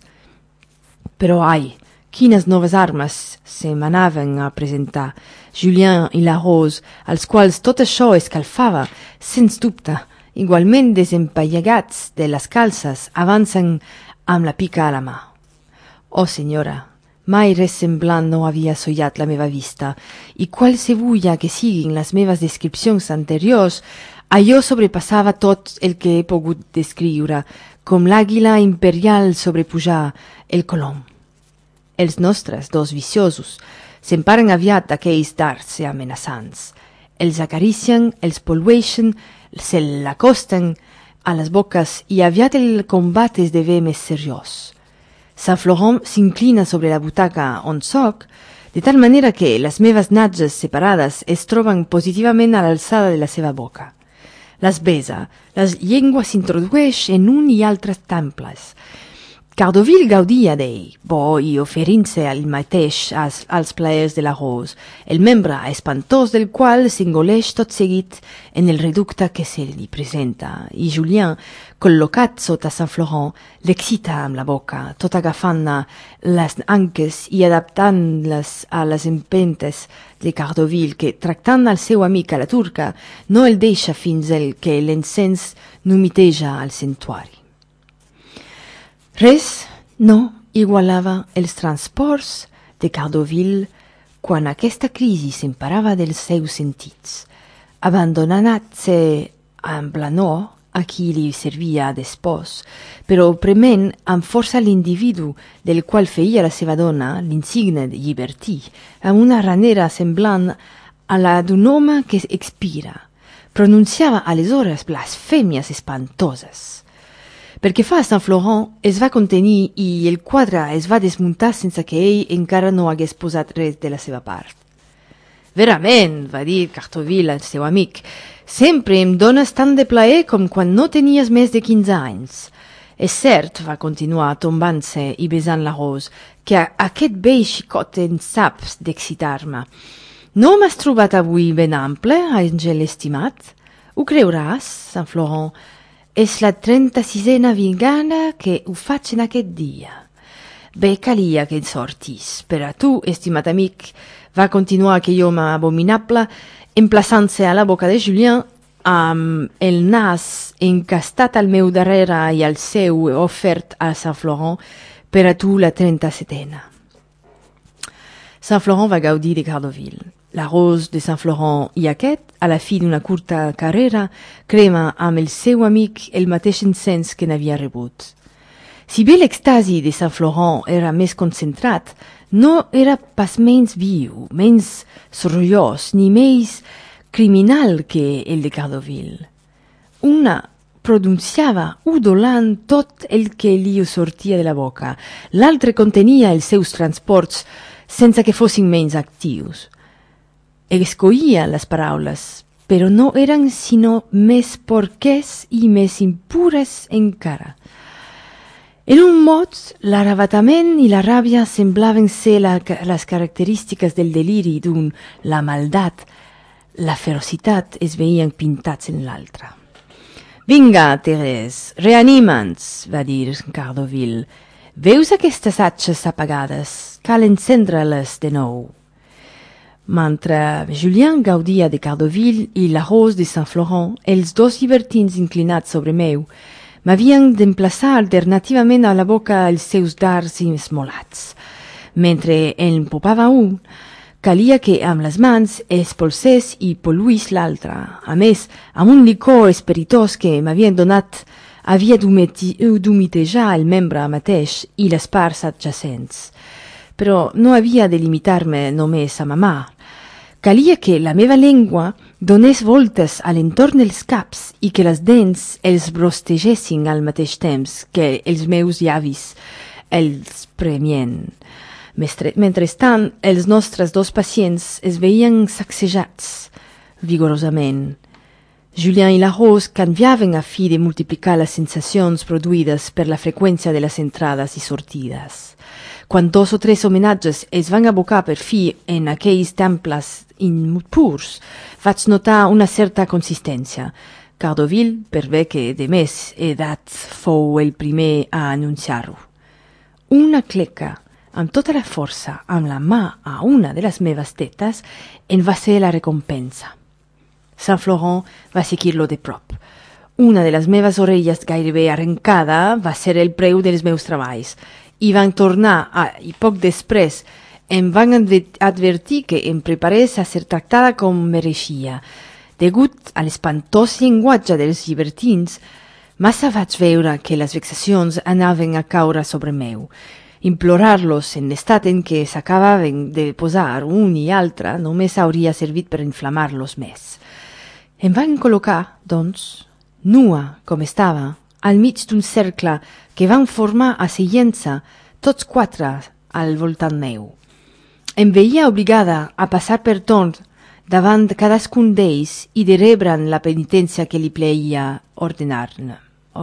Però, ai, quines noves armes se m'anaven a presentar, Julien i la Rose, als quals tot això escalfava, sens dubte, igualment desempallegats de les calces, avancen amb la pica a la mà. Oh, senyora, mai res semblant no havia assollat la meva vista, i qualsevulla que siguin les meves descripcions anteriors, allò sobrepassava tot el que he pogut descriure, com l'àguila imperial sobrepujar el colom. Els nostres dos viciosos s'emparen aviat d'aquells dards amenaçants. Els acaricien, els pollueixen, se l'acosten a les boques i aviat el combat esdevé més seriós. Saint-Florent s'inclina sobre la butaca on soc, de tal manera que les meves natges separades es troben positivament a l'alçada de la seva boca. Les besa, la llengua s'introdueix en un i altres temples. Cardoville gaudia d'ell, bo i oferint-se al mateix als plaers de la Rose, el membre espantós del qual s'engoleix tot seguit en el reducte que se li presenta, i Julien, col·locat sota Saint-Florent, l'excita amb la boca, tot agafant-ne les anques i adaptant-les a les empentes de Cardoville, que, tractant el seu amic a la turca, no el deixa fins que l'encens n'humiteja al santuari. Res no igualava els transports de Cardoville quan aquesta crisi s'emparava dels seus sentits, abandonant-se amb l'anor a qui li servia d'espòs, però prement amb força l'individu del qual feia la seva dona l'insigne de llibertí, amb una ranera semblant a la d'un home que expira. Pronunciava aleshores blasfèmies espantoses. Perquè fa a Saint-Florent es va contenir i el quadre es va desmuntar sense que ell encara no hagués posat res de la seva part. «Verament», va dir Cardoville al seu amic, «sempre em dones tant de plaer com quan no tenies més de 15 anys. És cert», va continuar tombant-se i besant la Rose, «que aquest vell xicot en sap d'excitar-me. No m'has trobat avui ben ample, àngel estimat? Ho creuràs, Saint-Florent? És la 36a vegada que ho faig en aquest dia. Bé, calia que en sortis. Per a tu, estimat amic», va continuar aquell home abominable, emplaçant-se a la boca de Julien, amb el nas encastat al meu darrere i al seu ofert a Saint-Florent, per a tu la 37a. Saint-Florent va gaudir de Cardoville. La Rose de Saint-Florent i aquest, a la fi d'una curta carrera, crema amb el seu amic el mateix encens que n'havia rebut. Si bé l'extasi de Saint-Florent era més concentrat, no era pas menys viu, menys sorollós, ni menys criminal que el de Cardoville. Una pronunciava udolant tot el que li sortia de la boca, l'altre contenia els seus transports sense que fossin menys actius. Escollia les paraules, però no eren sinó més porques i més impures encara. En un mot, l'arravatament i la ràbia semblaven ser les característiques del deliri d'un la maldat, la ferocitat es veien pintats en l'altre. «Vinga, Thérèse, reanima'ns», va dir Cardoville. «Veus aquestes atxes apagades? Cal encendre-les de nou». Mentre Julien gaudia de Cardoville i la Rose de Saint-Florent, els dos llibertins inclinats sobre meu, m'havien d'emplaçar alternativament a la boca els seus dards esmolats. Mentre en popava un, calia que amb les mans espolsés i polluís l'altre. A més, amb un licor espiritós que m'havien donat, havia d'humitejar el membre mateix i les parts adjacents. Però no havia de limitar-me només a mamar. Calia que la meva llengua donés voltes a l'entorn dels caps i que les dents els brostegessin al mateix temps que els meus llavis els premien. Mentrestant, els nostres dos pacients es veien sacsejats vigorosament. Julien i la Rose canviaven a fi de multiplicar les sensacions produïdes per la freqüència de les entrades i sortides. Quan 2 o 3 homenatges es van abocar per fi en aquells temples impurs, vaig notar una certa consistència. Cardoville, per bé que de més edat, fou el primer a anunciar-ho. Una cleca, amb tota la força, amb la mà a una de les meves tetes, en va ser la recompensa. Saint-Florent va seguir-lo de prop. Una de les meves orelles gairebé arrencada va ser el preu dels meus treballs. I van tornar i poc després em van advertir que em preparés a ser tractada com mereixia. Degut a l'espantós llenguatge dels llibertins, massa vaig veure que les vexacions anaven a caure sobre meu. Implorar-los en l'estat en què s'acabaven de posar un i altre només hauria servit per inflamar-los més. Em van col·locar, doncs, nua com estava, al mig d'un cercle que van formar asseient-se tots 4 al voltant meu. Em veia obligada a passar per torn davant cadascun d'ells i de rebre'n la penitència que li pleia ordenar-me.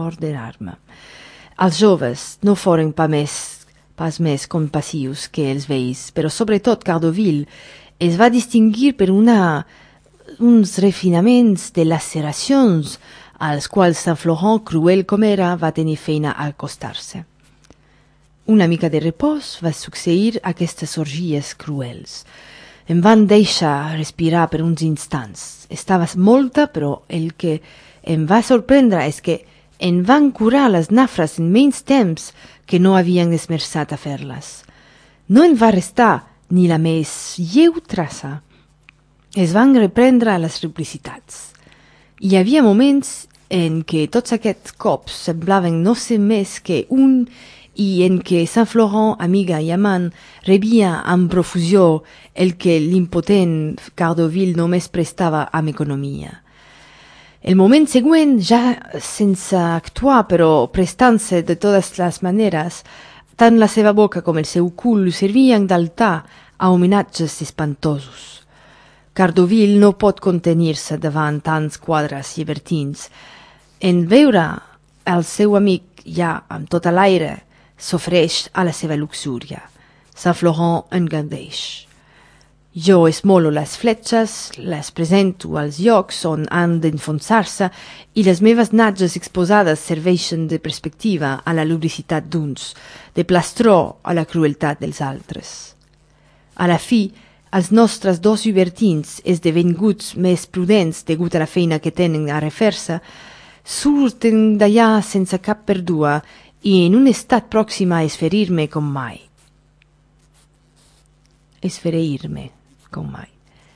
Els joves no foren pas més compassius que els vells, però sobretot Cardoville es va distingir per uns refinaments de laceracions als quals Saint-Florent, cruel com era, va tenir feina a acostar-se. Una mica de repòs va succeir a aquestes orgies cruels. Em van deixar respirar per uns instants. Estava molta, però el que em va sorprendre és que em van curar les nafres en menys temps que no havien esmerçat a fer-les. No en va restar ni la més lleu traça. Es van reprendre les replicitats. Hi havia moments en què tots aquests cops semblaven no ser més que un i en què Saint-Florent, amiga i amant, rebia amb profusió el que l'impotent Cardoville només prestava amb economia. El moment següent, ja sense actuar però prestant-se de totes les maneres, tant la seva boca com el seu cul servien d'altar a homenatges espantosos. Cardoville no pot contenir-se davant tants quadres llibertins. En veure el seu amic ja amb tot l'aire, s'ofereix a la seva luxúria. Saint-Florent en gaudeix. Jo esmolo les fletxes, les presento als llocs on han d'enfonsar-se i les meves natges exposades serveixen de perspectiva a la lubricitat d'uns, de plastró a la crueltat dels altres. A la fi, els nostres dos llibertins, esdevinguts més prudents degut a la feina que tenen a refer-se, surten d'allà sense cap pèrdua i en un estat pròxim a esferir-me com mai.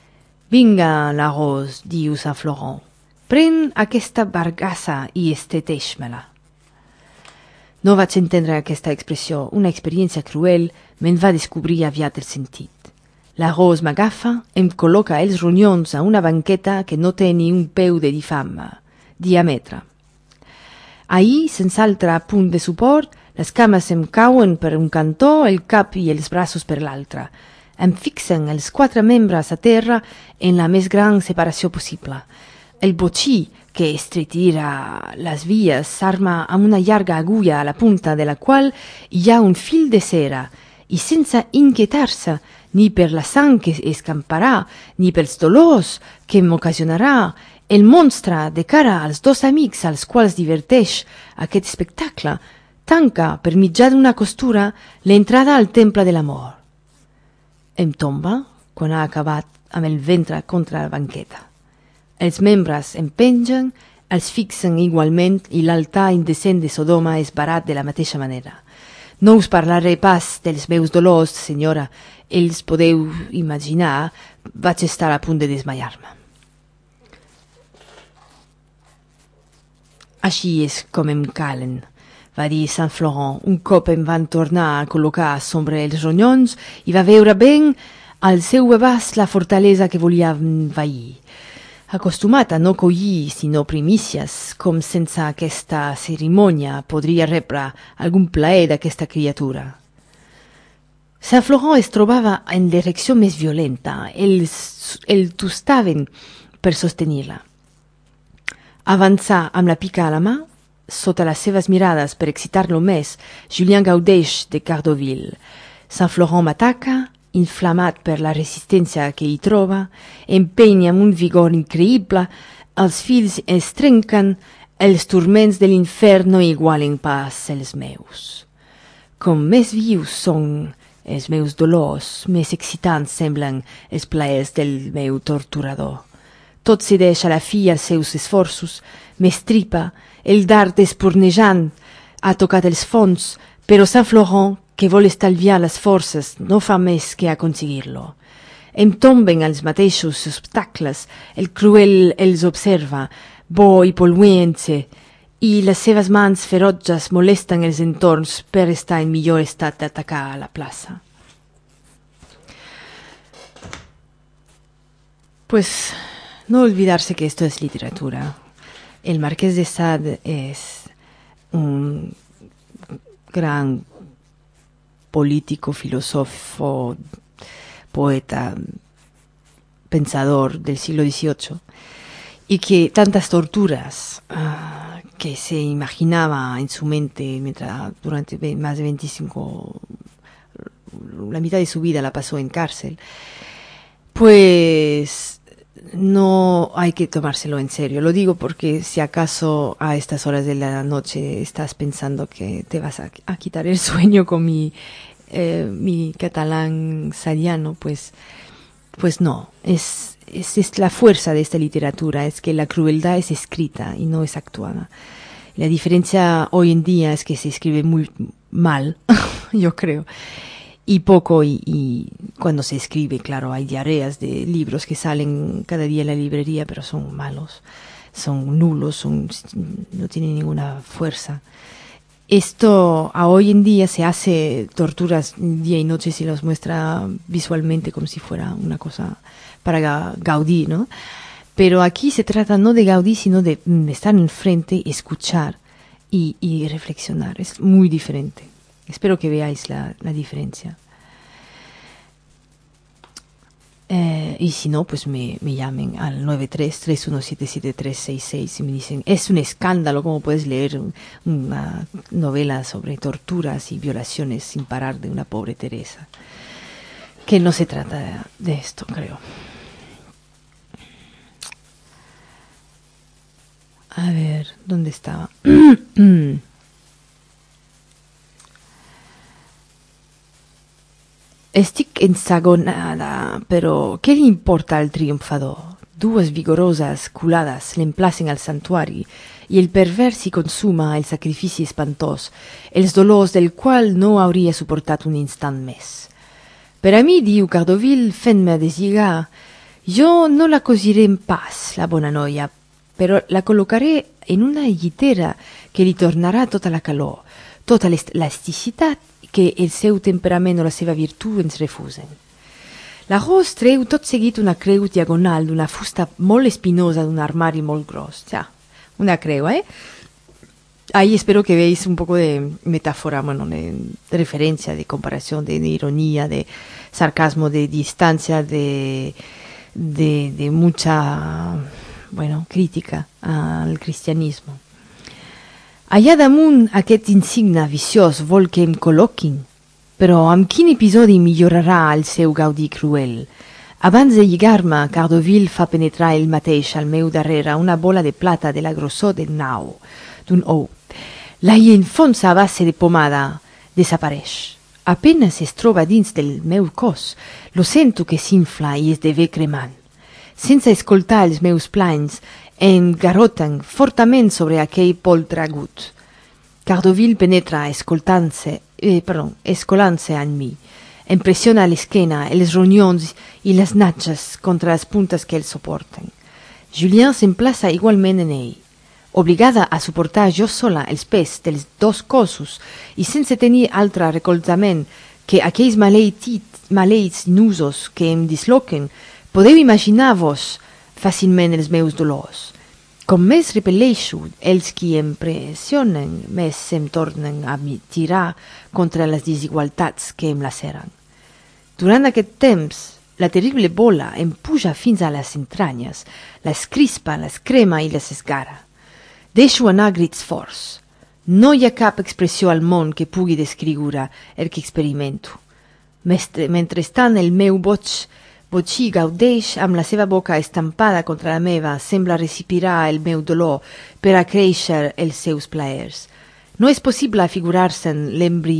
Vinga, la Rose, diu Saint Florent. Pren aquesta bargassa i esteteix-me-la. No vaig entendre aquesta expressió. Una experiència cruel me'n va descobrir aviat el sentit. La Rose m'agafa, em col·loca els ronyons a una banqueta que no té ni un peu de diàmetre. Ahir, sense altre punt de suport, les cames em cauen per un cantó, el cap i els braços per l'altre. Em fixen els 4 membres a terra en la més gran separació possible. El botxí, que estretira les vies, s'arma amb una llarga agulla a la punta de la qual hi ha un fil de cera, i sense inquietar-se ni per la sang que escamparà, ni pels dolors que m'ocasionarà, el monstre, de cara als 2 amics als quals diverteix aquest espectacle, tanca per mitjà d'una costura l'entrada al temple de l'amor. Em tomba quan ha acabat amb el ventre contra la banqueta. Els membres em pengen, els fixen igualment i l'altar indecent de Sodoma és barat de la mateixa manera. No us parlaré pas dels meus dolors, senyora. Els podeu imaginar, vaig estar a punt de desmaiar-me. Així és com em calen, va dir Saint Florent. Un cop em van tornar a col·locar sobre els ronyons i va veure ben al seu abast la fortalesa que volia envair. Acostumat a no collir sinó primícies, com sense aquesta cerimònia podria rebre algun plaer d'aquesta criatura. Saint Florent es trobava en l'erecció més violenta. El tostaven per sostenir-la. Avançà amb la pica a la mà, sota les seves mirades per excitar-lo més, Julien gaudeix de Cardoville. Saint Florent m'ataca, inflamat per la resistència que hi troba, empeny amb un vigor increïble, els fils es trenquen, els turments de l'infern no igualen pas els meus. Com més vius són els meus dolors, més excitants semblen els plaers del meu torturador. Tot cedeix a la fi als seus esforços, m'estripa, el dard espurnejant ha tocat els fons, però Saint Florent, que vol estalviar les forces, no fa més que aconseguir-lo. Em tomben els mateixos obstacles, el cruel els observa, bo i polluent-se, i les seves mans ferotges molesten els entorns per estar en millor estat d'atacar a la plaça. Pues no olvidarse que esto es literatura. El Marqués de Sade es un gran político, filósofo, poeta, pensador del siglo XVIII, y que tantas torturas que se imaginaba en su mente durante más de 25, la mitad de su vida la pasó en cárcel, pues no hay que tomárselo en serio. Lo digo porque si acaso a estas horas de la noche estás pensando que te vas a quitar el sueño con mi catalán sadiano, pues no. Es la fuerza de esta literatura, es que la crueldad es escrita y no es actuada. La diferencia hoy en día es que se escribe muy mal, yo creo. Y poco, y cuando se escribe, claro, hay diarreas de libros que salen cada día en la librería, pero son malos, son nulos, no tienen ninguna fuerza. Esto a hoy en día se hace torturas día y noche, se los muestra visualmente como si fuera una cosa para Gaudí, ¿no? Pero aquí se trata no de Gaudí, sino de estar enfrente, escuchar y reflexionar. Es muy diferente. Espero que veáis la diferencia. Y si no, pues me llamen al 93-3177-366 y me dicen, es un escándalo, ¿cómo puedes leer una novela sobre torturas y violaciones sin parar de una pobre Teresa? Que no se trata de esto, creo. A ver, ¿dónde estaba? Estic ensagonada, però què li importa al triomfador? 2 vigoroses culades l'emplacen al santuari i el pervers hi consuma el sacrifici espantós, els dolors del qual no hauria suportat un instant més. Per a mi, diu Cardoville, fent-me deslligar, Io non la cosiré in paz, la buona noia, però la collocaré in una llitera che li tornarà tota la calor, tota l'elasticitat que el seu temperament o la seva virtut ens refusen. L'arròs treu tot seguit una creu diagonal d'una fusta molt espinosa d'un armari molt gros. Ja, una creu, Ahí espero que veáis un poco de metáfora, bueno, de referencia, de comparación, de ironía, de sarcasmo, de distancia, de mucha, bueno, crítica al cristianismo. Allà damunt aquest insigne viciós vol que em col·loquin, però amb quin episodi millorarà el seu gaudí cruel? Abans de lligar-me, Cardoville fa penetrar ell mateix al meu darrere una bola de plata de la grossor d'un ou. La hi enfonsa a base de pomada. Desapareix. Apenas es troba dins del meu cos, lo sento que s'infla i esdevé cremant. Sense escoltar els meus planys, em garroten fortament sobre aquell poltre agut. Cardoville penetra escolant-se en mi. Em pressiona l'esquena, els ronyons i les natges contra les puntes que el suporten. Julien s'emplaça igualment en ell. Obligada a suportar jo sola els pes dels dos cossos i sense tenir altre recolzament que aquells maleïts nusos que em disloquen, podeu imaginar-vos fàcilment els meus dolors. Com més repel·leixo els qui em pressionen, més em tornen a tirar contra les desigualtats que em laceren. Durant aquest temps, la terrible bola em puja fins a les entranyes, les crispa, les crema i les esgara. Deixo anar grits forts. No hi ha cap expressió al món que pugui descriure el que experimento. Mentrestant el meu botxí gaudeix amb la seva boca estampada contra la meva, sembla respirar el meu dolor per a créixer els seus plaers. No és possible afigurar-se'n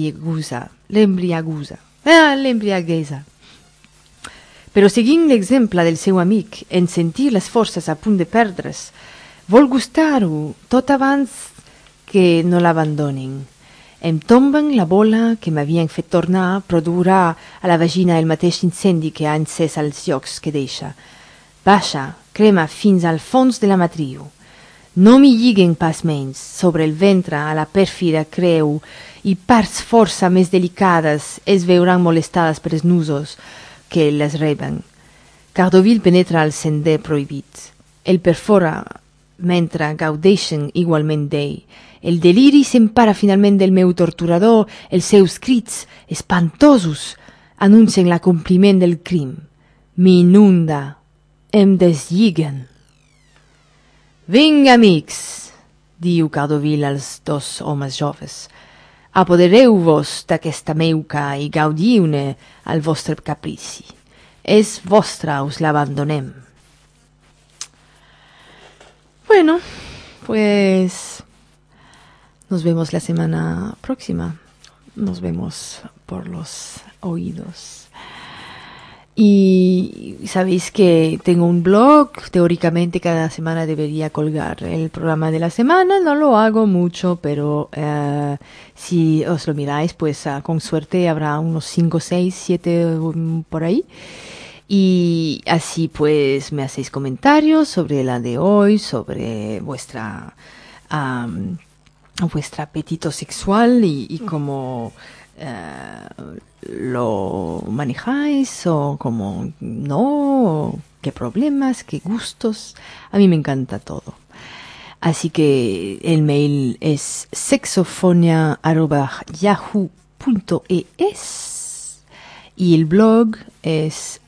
l'embriaguesa. Però seguint l'exemple del seu amic, en sentir les forces a punt de perdre's, vol gustar-ho tot abans que no l'abandonin. Em tomben la bola que m'havien fet tornar, produirà a la vagina el mateix incendi que ha encès als llocs que deixa. Baixa, crema fins al fons de la matriu. No m'hi lliguen pas menys, sobre el ventre a la pèrfida creu, i parts força més delicades es veuran molestades per els nusos que les reben. Cardoville penetra al sender prohibit. El perfora mentre gaudeixen igualment d'ell. El deliri s'empara finalment del meu torturador, els seus crits espantosos anuncien l'acompliment del crim. M'inunda, em deslliguen. Vinga, amics, diu Cardoville als dos homes joves. Apodereu-vos d'aquesta meuca i gaudiu-ne al vostre caprici. És vostra, us l'abandonem. Bueno, pues nos vemos la semana próxima. Nos vemos por los oídos. Y sabéis que tengo un blog. Teóricamente cada semana debería colgar el programa de la semana. No lo hago mucho, pero si os lo miráis, pues con suerte habrá unos 5, 6, 7 por ahí. Y así pues me hacéis comentarios sobre la de hoy, sobre vuestro apetito sexual y cómo lo manejáis o cómo no, qué problemas, qué gustos. A mí me encanta todo. Así que el mail es sexofonia@yahoo.es. Y el blog es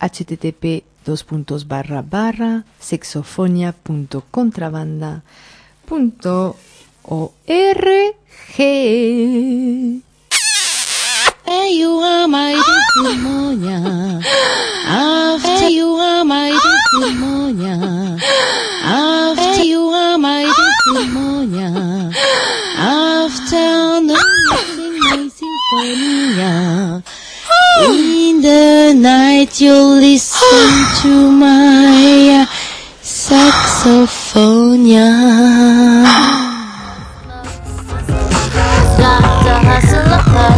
http://sexofonia.contrabanda.org. Hey, you are my demonia. After you are my demonia. After you are my demonia. After no my symphonia. In the night you'll listen to my saxophonia.